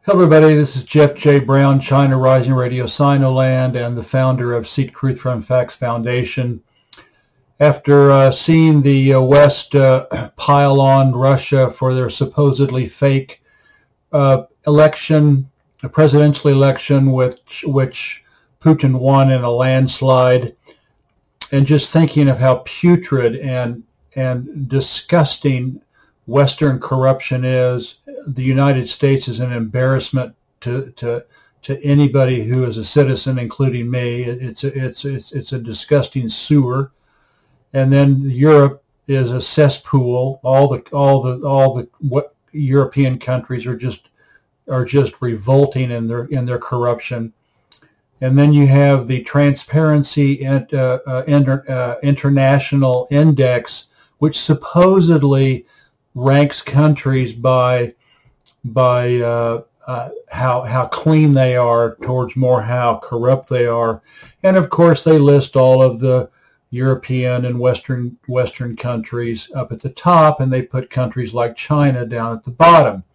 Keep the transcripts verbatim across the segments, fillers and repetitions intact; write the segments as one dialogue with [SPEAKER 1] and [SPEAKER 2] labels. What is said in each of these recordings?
[SPEAKER 1] Hello everybody, this is Jeff J. Brown, China Rising Radio Sinoland, and the founder of Seek Truth from Facts Foundation. After uh, seeing the uh, West uh, pile on Russia for their supposedly fake uh, election, a presidential election which, which Putin won in a landslide, and just thinking of how putrid and, and disgusting Western corruption is, the United States is an embarrassment to to to anybody who is a citizen, including me. It's a, it's it's it's a disgusting sewer, and then Europe is a cesspool. All the all the all the what European countries are just are just revolting in their in their corruption, and then you have the Transparency and uh, uh, inter, uh, International Index, which supposedly ranks countries by by uh, uh, how how clean they are towards more how corrupt they are, and of course they list all of the European and Western Western countries up at the top, and they put countries like China down at the bottom.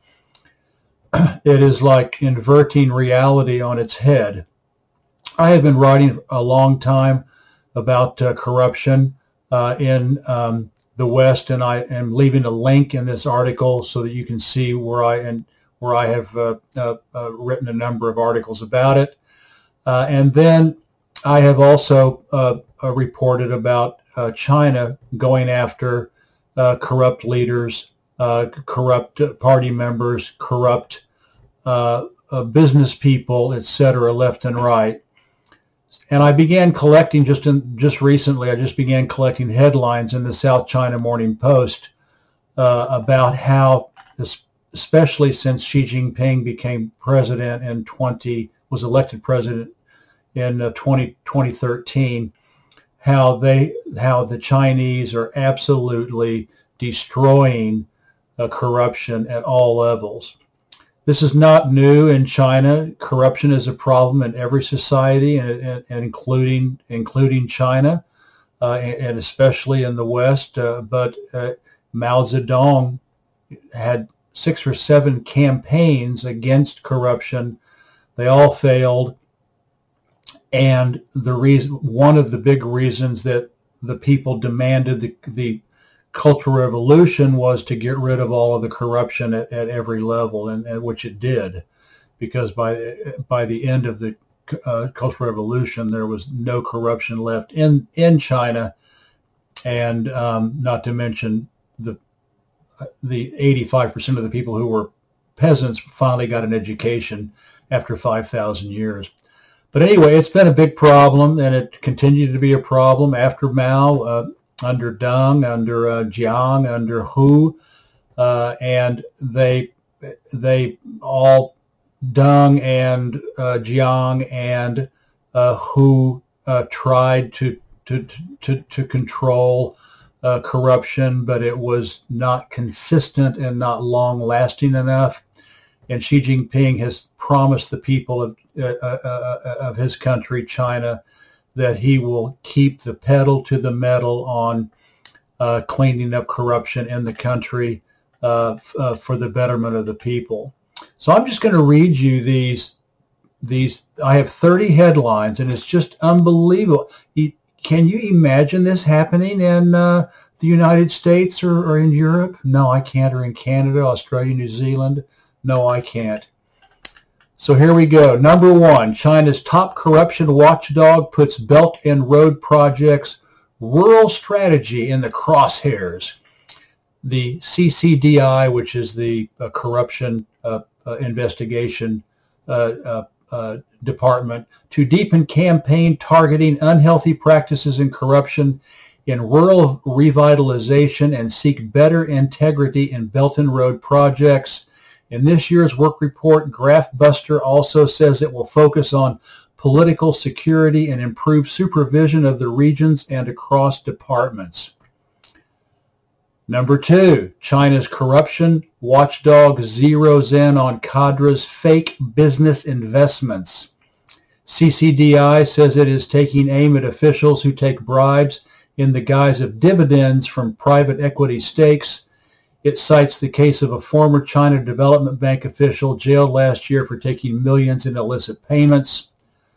[SPEAKER 1] It is like inverting reality on its head. I have been writing a long time about uh, corruption uh, in um, the West, and I am leaving a link in this article so that you can see where I and where I have uh, uh, uh, written a number of articles about it. Uh, and then I have also uh, uh, reported about uh, China going after uh, corrupt leaders, uh, corrupt party members, corrupt uh, uh, business people, et cetera, left and right. And I began collecting just in, just recently. I just began collecting headlines in the South China Morning Post uh, about how, especially since Xi Jinping became president in twenty was elected president in uh, twenty, twenty thirteen, how they how the Chinese are absolutely destroying uh, corruption at all levels. This is not new in China. Corruption is a problem in every society, and, and, and including including China, uh, and, and especially in the West. Uh, but uh, Mao Zedong had six or seven campaigns against corruption. They all failed, and the reason, one of the big reasons that the people demanded the the Cultural Revolution was to get rid of all of the corruption at, at every level, and, and which it did, because by by the end of the uh, Cultural Revolution, there was no corruption left in in China, and um, not to mention the the eighty-five percent of the people who were peasants finally got an education after five thousand years. But anyway, it's been a big problem, and it continued to be a problem after Mao. Uh, under Deng, under uh, Jiang, under Hu, uh, and they they all, Deng and uh, Jiang and uh, Hu uh, tried to to to to control uh, corruption, but it was not consistent and not long lasting enough. And Xi Jinping has promised the people of uh, uh, of his country, China, that he will keep the pedal to the metal on uh, cleaning up corruption in the country uh, f- uh, for the betterment of the people. So I'm just going to read you these. These I have thirty headlines, and it's just unbelievable. You, can you imagine this happening in uh, the United States or, or in Europe? No, I can't. Or in Canada, Australia, New Zealand? No, I can't. So here we go. Number one, China's top corruption watchdog puts Belt and Road Project's rural strategy in the crosshairs. The C C D I, which is the uh, corruption uh, uh, investigation uh, uh, uh, department, to deepen campaign targeting unhealthy practices and corruption in rural revitalization and seek better integrity in Belt and Road projects. In this year's work report, GraphBuster also says it will focus on political security and improve supervision of the regions and across departments. Number two, China's corruption watchdog zeroes in on cadres' fake business investments. C C D I says it is taking aim at officials who take bribes in the guise of dividends from private equity stakes. It cites the case of a former China Development Bank official jailed last year for taking millions in illicit payments.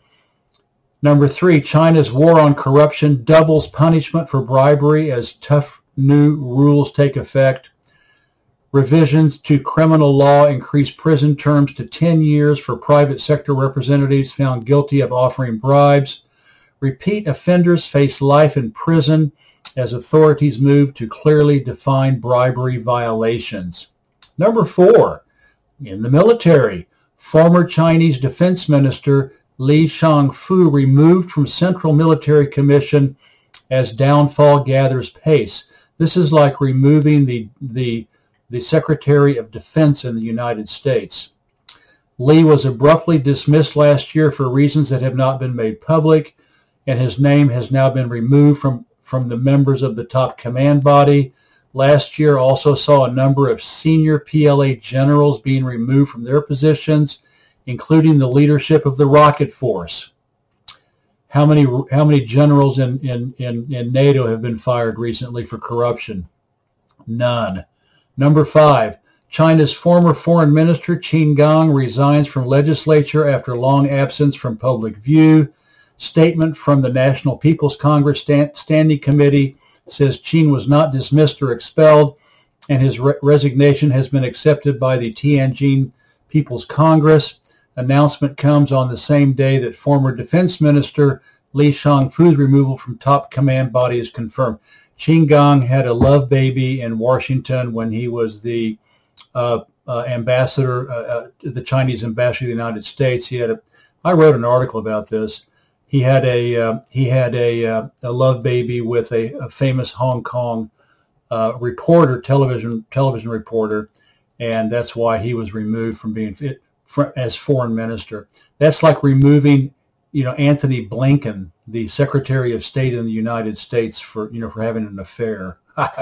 [SPEAKER 1] Number three, China's war on corruption doubles punishment for bribery as tough new rules take effect. Revisions to criminal law increase prison terms to ten years for private sector representatives found guilty of offering bribes. Repeat offenders face life in prison as authorities move to clearly define bribery violations. Number four, in the military, former Chinese Defense Minister Li Shangfu removed from Central Military Commission as downfall gathers pace. This is like removing the, the, the Secretary of Defense in the United States. Li was abruptly dismissed last year for reasons that have not been made public, and his name has now been removed from, from the members of the top command body. Last year also saw a number of senior P L A generals being removed from their positions, including the leadership of the Rocket Force. How many how many generals in, in, in, in NATO have been fired recently for corruption? None. Number five, China's former foreign minister Qin Gang resigns from legislature after long absence from public view. Statement from the National People's Congress Stand, Standing Committee says Qin was not dismissed or expelled, and his re- resignation has been accepted by the Tianjin People's Congress. Announcement comes on the same day that former Defense Minister Li Shangfu's removal from top command body is confirmed. Qin Gang had a love baby in Washington when he was the uh, uh, ambassador, uh, uh, the Chinese ambassador to the United States. He had a, I wrote an article about this. He had a uh, he had a, uh, a love baby with a, a famous Hong Kong uh, reporter, television television reporter, and that's why he was removed from being fit for, as foreign minister. That's like removing, you know, Anthony Blinken, the Secretary of State in the United States, for you know for having an affair.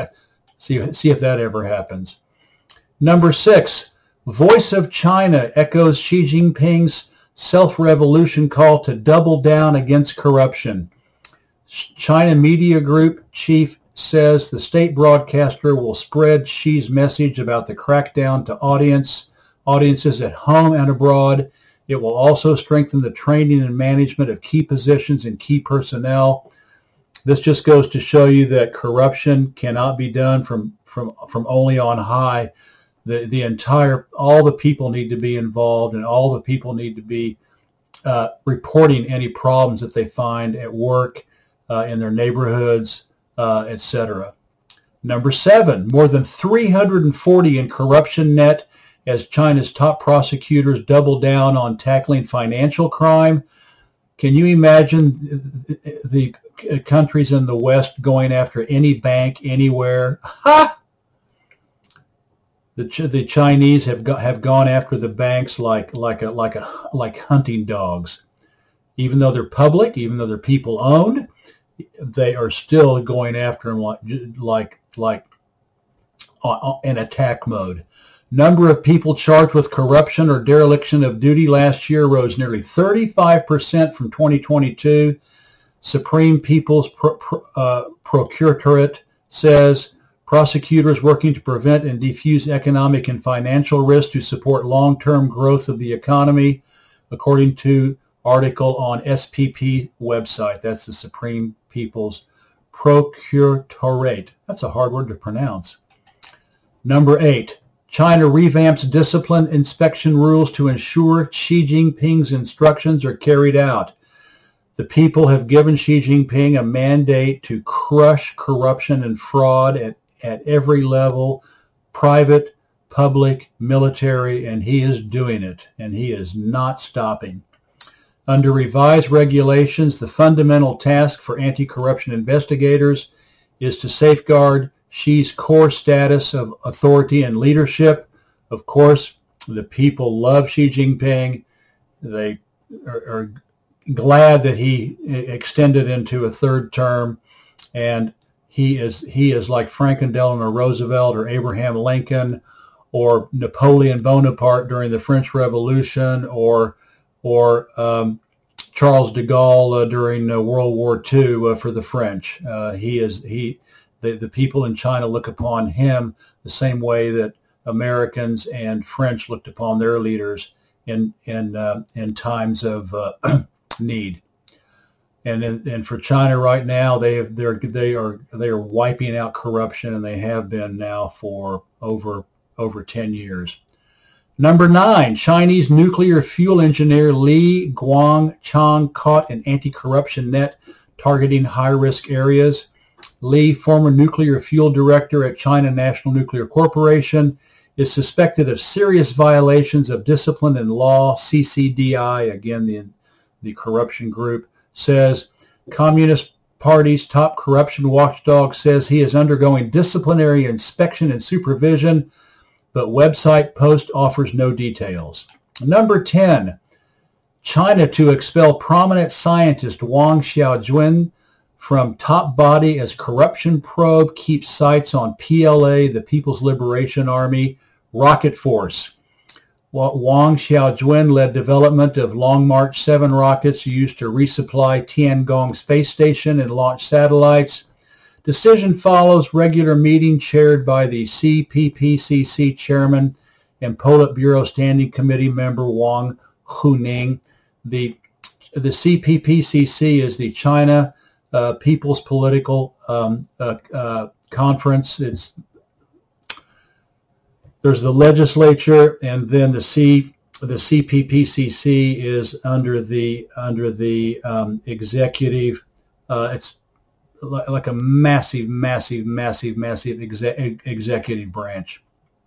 [SPEAKER 1] see see if that ever happens. Number six, Voice of China echoes Xi Jinping's self-revolution call to double down against corruption. China Media Group chief says the state broadcaster will spread Xi's message about the crackdown to audience, audiences at home and abroad. It will also strengthen the training and management of key positions and key personnel. This just goes to show you that corruption cannot be done from, from, from only on high. The, the entire, all the people need to be involved, and all the people need to be uh, reporting any problems that they find at work, uh, in their neighborhoods, uh, et cetera. Number seven, more than three hundred forty in corruption net as China's top prosecutors double down on tackling financial crime. Can you imagine the, the countries in the West going after any bank anywhere? Ha! The, the Chinese have got, have gone after the banks like like a like a like hunting dogs. Even though they're public, even though they're people owned, they are still going after them like like like uh, in attack mode. Number of people charged with corruption or dereliction of duty last year rose nearly thirty-five percent from twenty twenty-two. Supreme People's Pro, Pro, uh, Procuratorate says prosecutors working to prevent and defuse economic and financial risk to support long-term growth of the economy, according to article on S P P website. That's the Supreme People's Procuratorate. That's a hard word to pronounce. Number eight, China revamps discipline inspection rules to ensure Xi Jinping's instructions are carried out. The people have given Xi Jinping a mandate to crush corruption and fraud at at every level, private, public, military, and he is doing it, and he is not stopping. Under revised regulations, the fundamental task for anti-corruption investigators is to safeguard Xi's core status of authority and leadership. Of course, the people love Xi Jinping. They are, are glad that he extended into a third term, and He is he is like Franklin Delano Roosevelt or Abraham Lincoln or Napoleon Bonaparte during the French Revolution, or or um, Charles de Gaulle uh, during uh, World War Two uh, for the French. Uh, he is he the, the people in China look upon him the same way that Americans and French looked upon their leaders in in uh, in times of uh, need. And in, and for China right now, they have, they're they are they are wiping out corruption, and they have been now for over over ten years. Number nine, Chinese nuclear fuel engineer Li Guangchang caught in anti-corruption net targeting high-risk areas. Li, former nuclear fuel director at China National Nuclear Corporation, is suspected of serious violations of discipline and law. C C D I, again the the corruption group, says Communist Party's top corruption watchdog says he is undergoing disciplinary inspection and supervision, but website post offers no details. Number ten, China to expel prominent scientist Wang Xiaojun from top body as corruption probe keeps sights on P L A, the People's Liberation Army, rocket force. Wang Xiaojun led development of Long March seven rockets used to resupply Tiangong space station and launch satellites. Decision follows regular meeting chaired by the C P P C C chairman and Politburo Standing Committee member Wang Huning. The, the C P P C C is the China uh, People's Political um, uh, uh, Conference. It's There's the legislature, and then the C the C P P C C is under the under the um, executive. Uh, it's like a massive, massive, massive, massive exe- executive branch.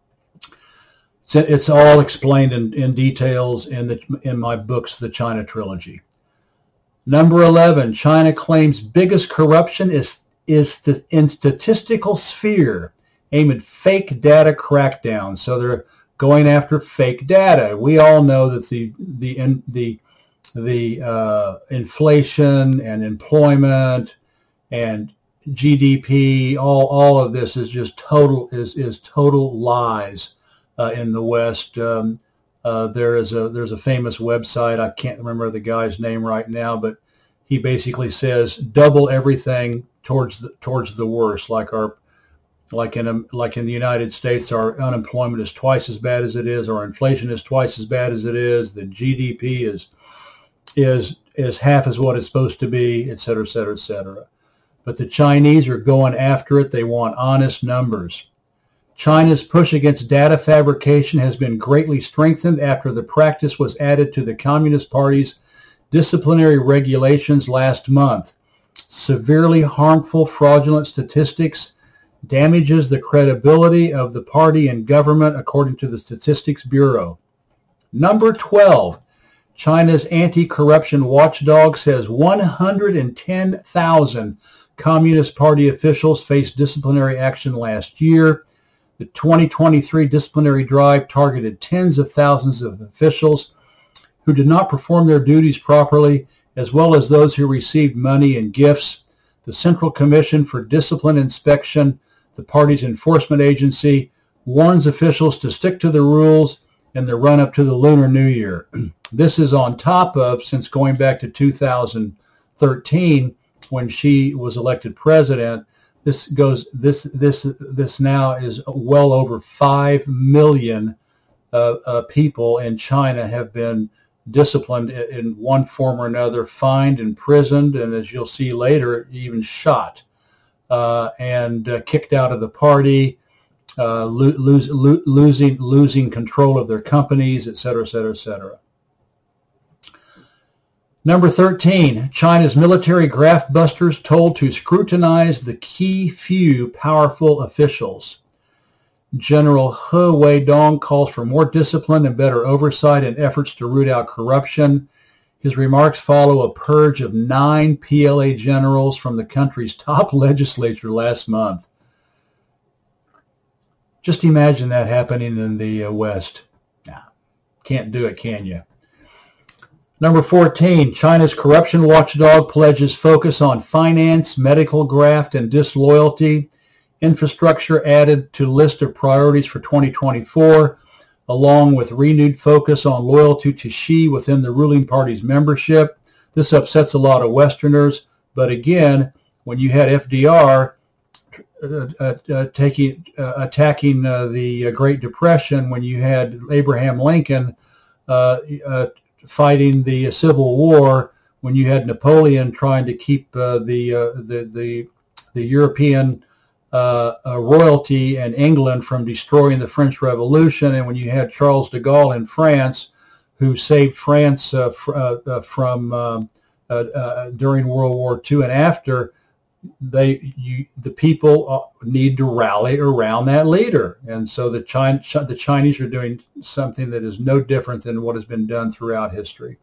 [SPEAKER 1] So it's all explained in, in details in the in my books, The China Trilogy. Number eleven, China claims biggest corruption is is st- in statistical sphere, amid fake data crackdown. So they're going after fake data. We all know that the the in, the the uh, inflation and employment and G D P, all all of this is just total is is total lies uh, in the West. Um, uh, there is a there's a famous website. I can't remember the guy's name right now, but he basically says double everything towards the, towards the worst. Like our like in a, like in the United States, our unemployment is twice as bad as it is. Our inflation is twice as bad as it is. The G D P is is is half as what it's supposed to be, et cetera, et cetera, et cetera. But the Chinese are going after it. They want honest numbers. China's push against data fabrication has been greatly strengthened after the practice was added to the Communist Party's disciplinary regulations last month. Severely harmful fraudulent statistics damages the credibility of the party and government, according to the Statistics Bureau. Number twelve, China's anti-corruption watchdog says one hundred ten thousand Communist Party officials faced disciplinary action last year. The twenty twenty-three disciplinary drive targeted tens of thousands of officials who did not perform their duties properly, as well as those who received money and gifts. The Central Commission for Discipline Inspection, the party's enforcement agency, warns officials to stick to the rules in the run-up to the Lunar New Year. This is on top of, since going back to two thousand thirteen, when she was elected president, this goes this this this now is well over five million uh, uh, people in China have been disciplined in one form or another, fined, imprisoned, and as you'll see later, even shot uh, and uh, kicked out of the party, uh, lo- lose, lo- losing losing control of their companies, et cetera, et cetera, et cetera. Number thirteen, China's military graft busters told to scrutinize the key few powerful officials. General He Weidong calls for more discipline and better oversight in efforts to root out corruption. His remarks follow a purge of nine P L A generals from the country's top legislature last month. Just imagine that happening in the uh, West. Nah, can't do it, can you? Number fourteen, China's corruption watchdog pledges focus on finance, medical graft, and disloyalty. Infrastructure added to list of priorities for twenty twenty-four, along with renewed focus on loyalty to Xi within the ruling party's membership. This upsets a lot of Westerners, but again, when you had F D R uh, uh, uh, taking uh, attacking uh, the Great Depression, when you had Abraham Lincoln uh, uh, fighting the Civil War, when you had Napoleon trying to keep uh, the, uh, the the the European uh, uh, royalty and England from destroying the French Revolution, and when you had Charles de Gaulle in France, who saved France uh, fr- uh, uh, from um, uh, uh, during World War Two and after. They, you, the people need to rally around that leader, and so the China, the Chinese are doing something that is no different than what has been done throughout history.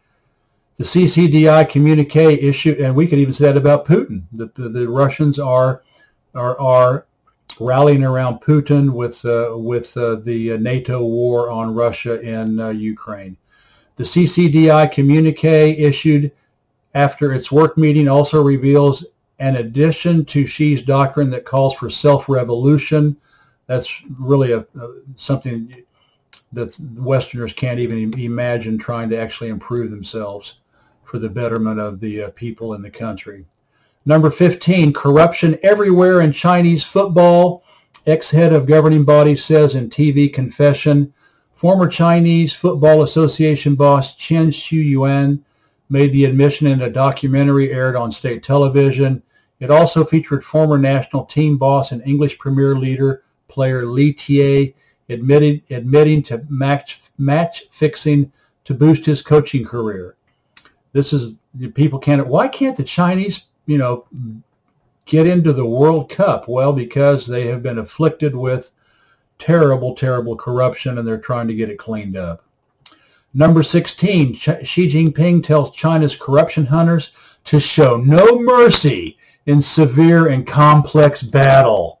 [SPEAKER 1] The C C D I communique issue, and we could even say that about Putin. The, the, the Russians are are are rallying around Putin with uh, with uh, the NATO war on Russia in uh, Ukraine. The C C D I communique issued after its work meeting also reveals, in addition to Xi's doctrine that calls for self-revolution, that's really a, a something that Westerners can't even imagine, trying to actually improve themselves for the betterment of the uh, people in the country. Number fifteen, corruption everywhere in Chinese football. Ex-head of governing body says in T V confession. Former Chinese Football Association boss Chen Shuyuan made the admission in a documentary aired on state television. It also featured former national team boss and English Premier League player Li Tie admitted, admitting to match, match fixing to boost his coaching career. This is, people can't, why can't the Chinese, you know, get into the World Cup? Well, because they have been afflicted with terrible, terrible corruption, and they're trying to get it cleaned up. Number sixteen, Ch- Xi Jinping tells China's corruption hunters to show no mercy in severe and complex battle.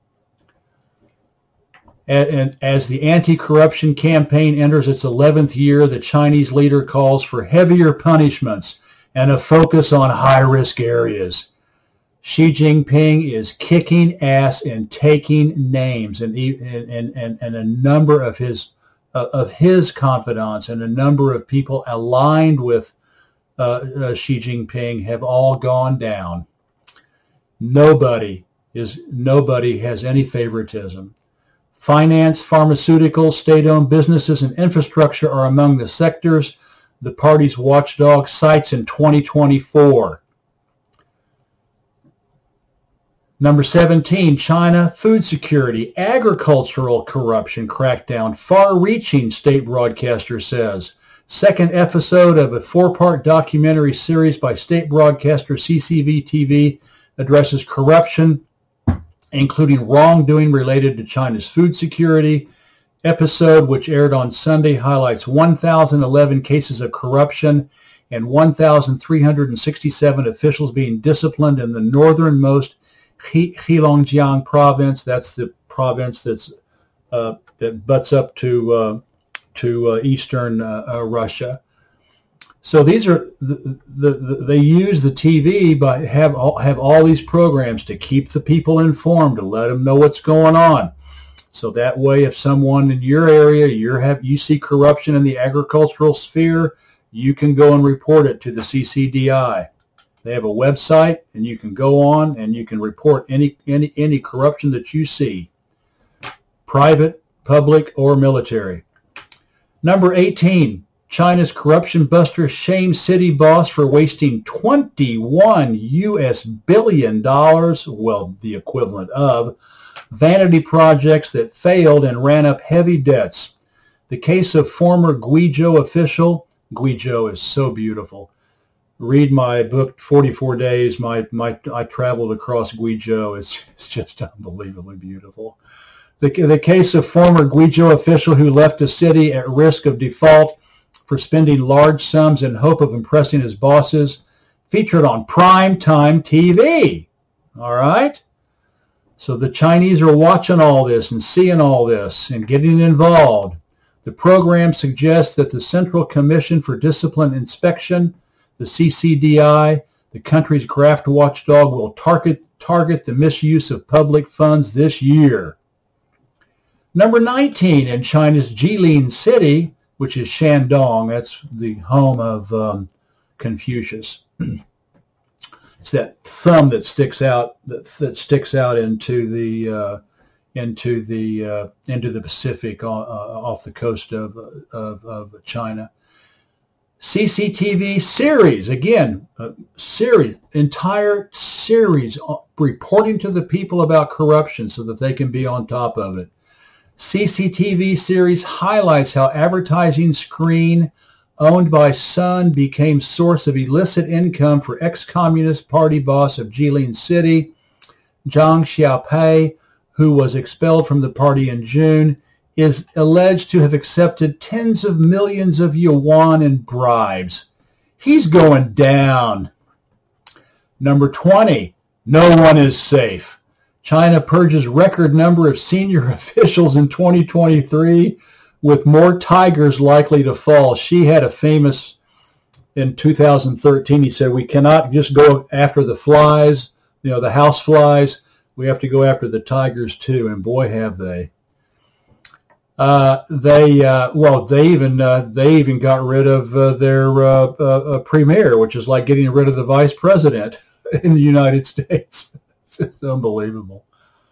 [SPEAKER 1] And, and as the anti-corruption campaign enters its eleventh year, the Chinese leader calls for heavier punishments and a focus on high-risk areas. Xi Jinping is kicking ass and taking names, and and and, and a number of his uh, of his confidants and a number of people aligned with uh, uh, Xi Jinping have all gone down. Nobody is nobody has any favoritism. Finance, pharmaceuticals, state-owned businesses, and infrastructure are among the sectors the party's watchdog cites in twenty twenty-four. Number seventeen, China, food security, agricultural corruption crackdown, far-reaching, state broadcaster says. Second episode of a four-part documentary series by state broadcaster C C V T V addresses corruption, including wrongdoing related to China's food security. Episode, which aired on Sunday, highlights one thousand eleven cases of corruption and one thousand three hundred sixty-seven officials being disciplined in the northernmost Heilongjiang province. That's the province that's uh, that butts up to uh, to uh, eastern uh, uh, Russia. So these are the, the, the, they use the T V, but have all, have all these programs to keep the people informed, to let them know what's going on. So that way, if someone in your area you have you see corruption in the agricultural sphere, you can go and report it to the C C D I. They have a website, and you can go on and you can report any any any corruption that you see, private, public, or military. Number eighteen, China's corruption buster shames city boss for wasting twenty-one U S billion dollars, well, the equivalent of, vanity projects that failed and ran up heavy debts. The case of former Guizhou official, Guizhou is so beautiful. Read my book, forty-four days. My, my, I traveled across Guizhou. It's, it's just unbelievably beautiful. The, the case of former Guizhou official who left a city at risk of default for spending large sums in hope of impressing his bosses, featured on primetime T V. All right? So the Chinese are watching all this and seeing all this and getting involved. The program suggests that the Central Commission for Discipline Inspection, the C C D I, the country's graft watchdog, will target, target the misuse of public funds this year. Number nineteen, in China's Jilin City, which is Shandong, that's the home of um, Confucius. it's that thumb that sticks out that, that sticks out into the uh, into the uh, into the Pacific uh, off the coast of, of of China. C C T V series, again, a series, entire series reporting to the people about corruption so that they can be on top of it. C C T V series highlights how advertising screen owned by Sun became source of illicit income for ex-Communist Party boss of Jilin City, Zhang Xiaopei, who was expelled from the party in June, is alleged to have accepted tens of millions of yuan in bribes. He's going down. Number twenty, no one is safe. China purges record number of senior officials in twenty twenty-three, with more tigers likely to fall. She had a famous, in two thousand thirteen, he said, we cannot just go after the flies, you know, the house flies. We have to go after the tigers too, and boy, have they. Uh, they uh, well, they even uh, they even got rid of uh, their uh, uh, premier, which is like getting rid of the vice president in the United States. It's unbelievable.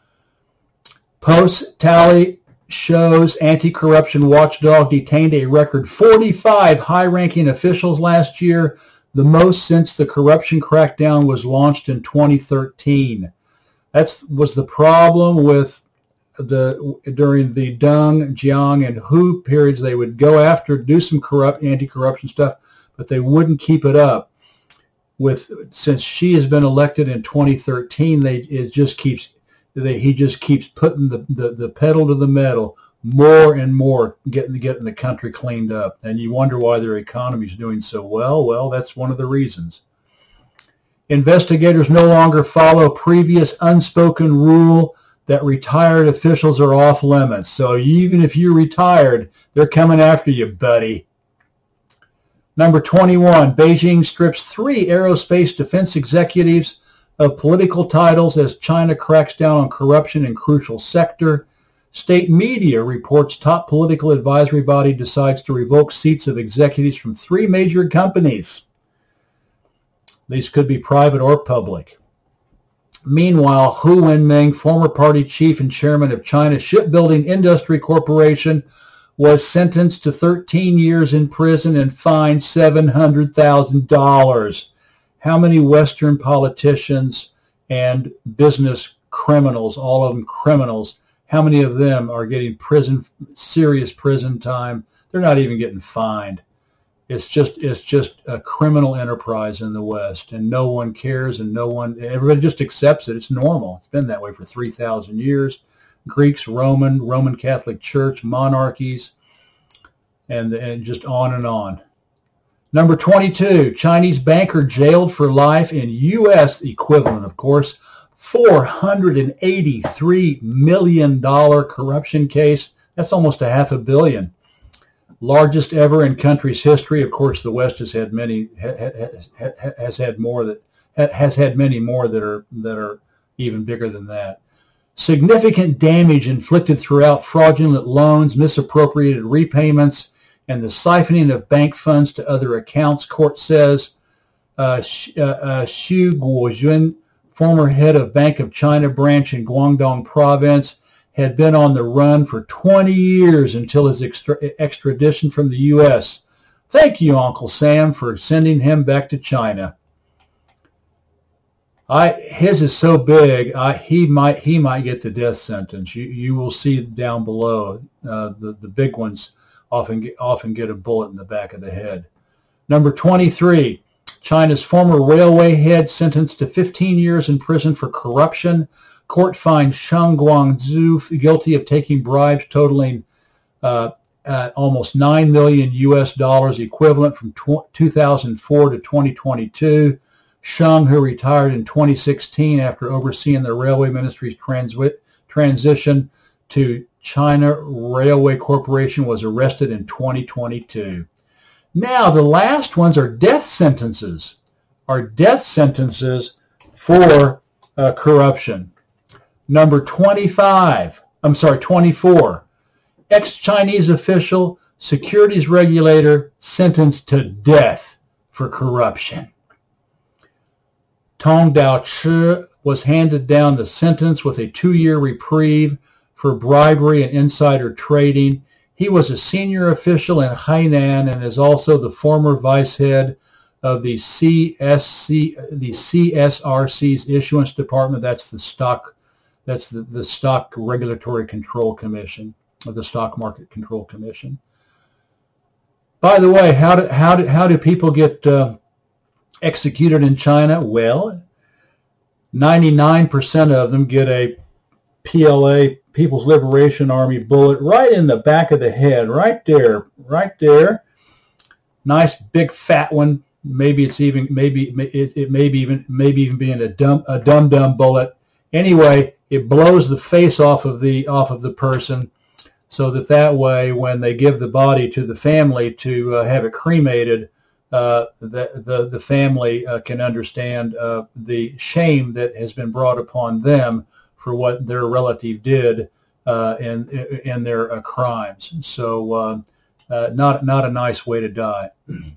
[SPEAKER 1] Post tally shows anti-corruption watchdog detained a record forty-five high-ranking officials last year, the most since the corruption crackdown was launched in twenty thirteen. That was the problem with the during the Deng, Jiang, and Hu periods. They would go after, do some corrupt anti-corruption stuff, but they wouldn't keep it up. With since she has been elected in twenty thirteen, they it just keeps they, he just keeps putting the, the, the pedal to the metal, more and more, getting getting the country cleaned up. And you wonder why their economy is doing so well. Well, that's one of the reasons. Investigators no longer follow previous unspoken rule that retired officials are off limits. So even if you're retired, they're coming after you, buddy. Number twenty-one, Beijing strips three aerospace defense executives of political titles as China cracks down on corruption in crucial sector. State media reports top political advisory body decides to revoke seats of executives from three major companies. These could be private or public. Meanwhile, Hu Wenming, former party chief and chairman of China Shipbuilding Industry Corporation, was sentenced to thirteen years in prison and fined seven hundred thousand dollars. How many Western politicians and business criminals, all of them criminals, how many of them are getting prison, serious prison time? They're not even getting fined. It's just it's just a criminal enterprise in the West, and no one cares, and no one, everybody just accepts it. It's normal. It's been that way for three thousand years. Greeks, Roman, Roman Catholic Church, monarchies, and, and just on and on. Number twenty-two, Chinese banker jailed for life in U S equivalent, of course, four hundred eighty-three million dollars corruption case. That's almost a half a billion. Largest ever in country's history. Of course, the West has had many has, has had more that has had many more that are that are even bigger than that. Significant damage inflicted throughout fraudulent loans, misappropriated repayments, and the siphoning of bank funds to other accounts. Court says uh, uh, uh, Xu Guojun, former head of Bank of China branch in Guangdong province, had been on the run for twenty years until his extra- extradition from the U S. Thank you, Uncle Sam, for sending him back to China. I, his is so big, I, he might he might get the death sentence. You you will see down below. Uh, the the big ones often get, often get a bullet in the back of the head. Number twenty-three, China's former railway head sentenced to fifteen years in prison for corruption. Court finds Sheng Guangzhou guilty of taking bribes totaling uh, uh, almost nine million U S dollars, equivalent from tw- two thousand four to twenty twenty-two. Sheng, who retired in twenty sixteen after overseeing the Railway Ministry's trans- transition to China Railway Corporation, was arrested in twenty twenty-two. Now, the last ones are death sentences, are death sentences for uh, corruption. Number twenty-five, I'm sorry, twenty-four, ex-Chinese official, securities regulator, sentenced to death for corruption. Tong Dao-chi was handed down the sentence with a two-year reprieve for bribery and insider trading. He was a senior official in Hainan and is also the former vice head of the C S C, the C S R C's issuance department. That's the stock, that's the, the Stock Regulatory Control Commission, or the Stock Market Control Commission. By the way, how do how do how do people get uh, executed in China? Well, ninety-nine percent of them get a P L A, People's Liberation Army bullet right in the back of the head, right there, right there. Nice big fat one. Maybe it's even maybe it, it maybe even maybe even being a dumb a dum dum bullet. Anyway, it blows the face off of the off of the person, so that that way, when they give the body to the family to uh, have it cremated, uh, the the the family uh, can understand uh, the shame that has been brought upon them for what their relative did uh, in in their uh, crimes. So, uh, uh, not not a nice way to die.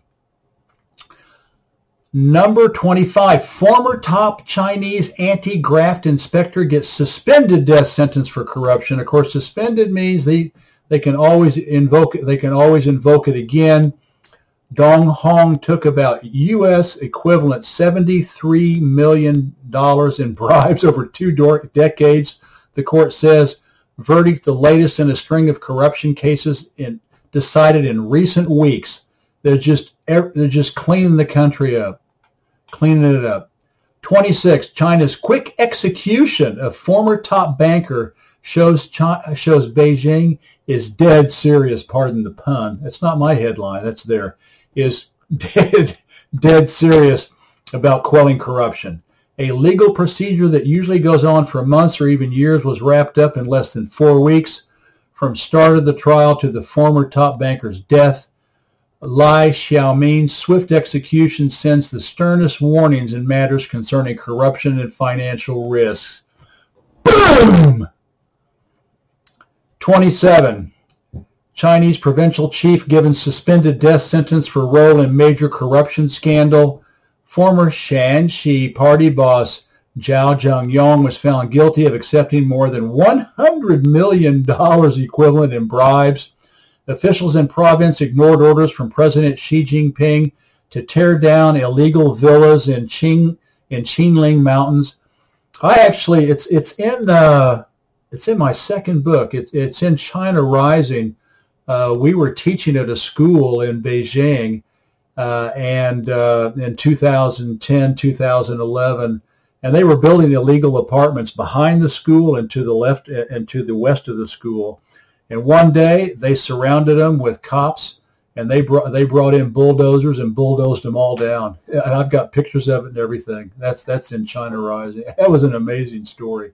[SPEAKER 1] Number twenty-five, former top Chinese anti-graft inspector gets suspended death sentence for corruption. Of course, suspended means they they can always invoke they can always invoke it again. Dong Hong took about U S equivalent seventy-three million dollars in bribes over two decades. The court says verdict, the latest in a string of corruption cases in, decided in recent weeks. They're just they're just cleaning the country up. Cleaning it up. twenty-six, China's quick execution of former top banker shows China, shows Beijing is dead serious, pardon the pun. That's not my headline, that's there. Is dead, dead serious about quelling corruption. A legal procedure that usually goes on for months or even years was wrapped up in less than four weeks. From start of the trial to the former top banker's death, Lai Xiaoming's swift execution sends the sternest warnings in matters concerning corruption and financial risks. Boom! twenty-seven. Chinese provincial chief given suspended death sentence for role in major corruption scandal. Former Shanxi party boss Zhao Zhengyong was found guilty of accepting more than one hundred million dollars equivalent in bribes. Officials in province ignored orders from President Xi Jinping to tear down illegal villas in Qing in Qingling Mountains. I actually, it's it's in uh, it's in my second book. It's it's in China Rising. Uh, we were teaching at a school in Beijing, uh, and uh, in two thousand ten, two thousand eleven, and they were building illegal apartments behind the school and to the left and to the west of the school. And one day they surrounded them with cops, and they brought they brought in bulldozers and bulldozed them all down. And I've got pictures of it and everything. That's that's in China Rising. That was an amazing story.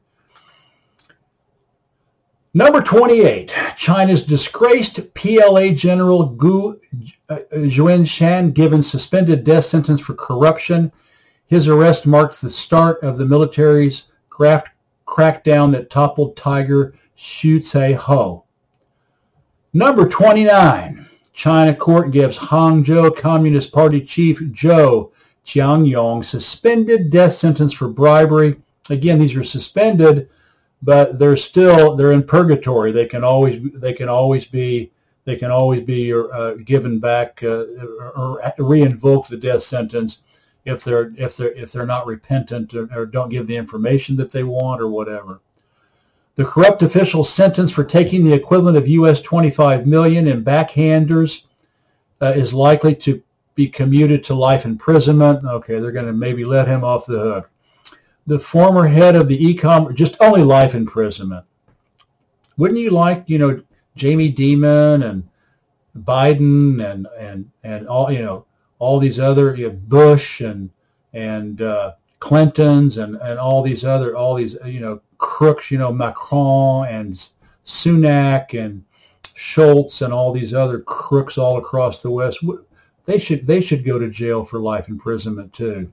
[SPEAKER 1] Number twenty-eight, China's disgraced P L A General Gu Junshan given suspended death sentence for corruption. His arrest marks the start of the military's graft crackdown that toppled Tiger Xu Caiho. Number twenty-nine, China court gives Hangzhou Communist Party chief Zhou Jiangyong suspended death sentence for bribery. Again, these are suspended, but they're still they're in purgatory. They can always they can always be they can always be uh, given back uh, or reinvoke the death sentence if they're if they're if they're not repentant or, or don't give the information that they want or whatever. The corrupt official sentenced for taking the equivalent of U S twenty-five million dollars in backhanders uh, is likely to be commuted to life imprisonment. Okay, they're going to maybe let him off the hook. The former head of the e-commerce, just only life imprisonment. Wouldn't you like, you know, Jamie Dimon and Biden and and and all, you know, all these other, you know, Bush and and uh, Clintons and and all these other all these you know. crooks, you know, Macron and Sunak and Schultz and all these other crooks all across the West. They should they should go to jail for life imprisonment too.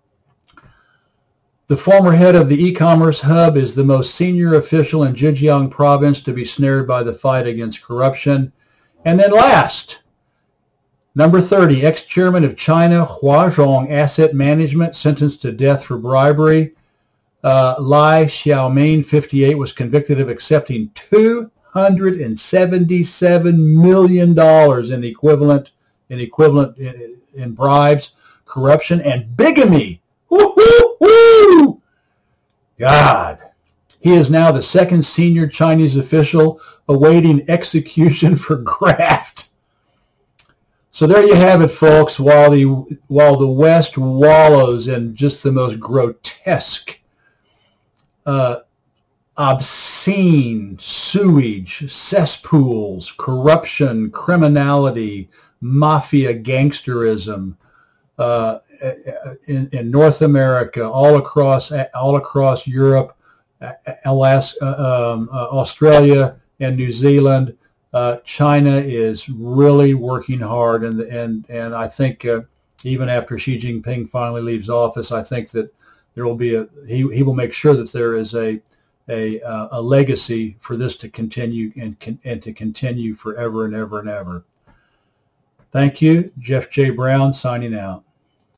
[SPEAKER 1] The former head of the e-commerce hub is the most senior official in Zhejiang province to be snared by the fight against corruption. And then last, Number thirty, ex-chairman of China Huazhong Asset Management sentenced to death for bribery. Uh, Lai Xiaoming, fifty-eight, was convicted of accepting two hundred seventy-seven million dollars in equivalent in equivalent in, in bribes, corruption, and bigamy. Woo-hoo-hoo! God. He is now the second senior Chinese official awaiting execution for graft. So there you have it, folks. While the while the West wallows in just the most grotesque, uh, obscene sewage, cesspools, corruption, criminality, mafia, gangsterism uh, in, in North America, all across all across Europe, Alaska, um, uh, Australia, and New Zealand. Uh, China is really working hard, and and and I think uh, even after Xi Jinping finally leaves office, I think that there will be a he he will make sure that there is a a uh, a legacy for this to continue and and to continue forever and ever and ever. Thank you, Jeff J. Brown, signing out.